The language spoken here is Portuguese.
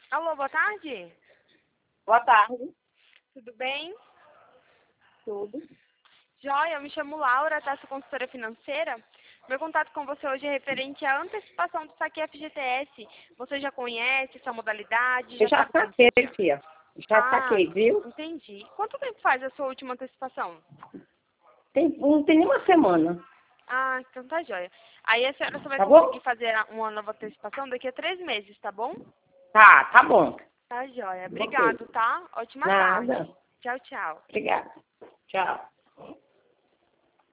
Alô, boa tarde. Boa tarde. Tudo bem? Tudo. Joia, eu me chamo Laura, tá? Sou consultora financeira. Meu contato com você hoje é referente à antecipação do saque FGTS. Você já conhece essa modalidade? Eu Já já sabe como saquei, funciona? filha. Já saquei, viu? Entendi. Quanto tempo faz a sua última antecipação? Não tem nenhuma semana. Ah, então tá joia. Aí a senhora só vai Tá conseguir bom? fazer uma nova antecipação daqui a 3 meses, tá bom? Tá bom. Tá joia. Ok. Obrigado, tá? Ótima Nada. tarde. Tchau, tchau. Obrigada. Tchau.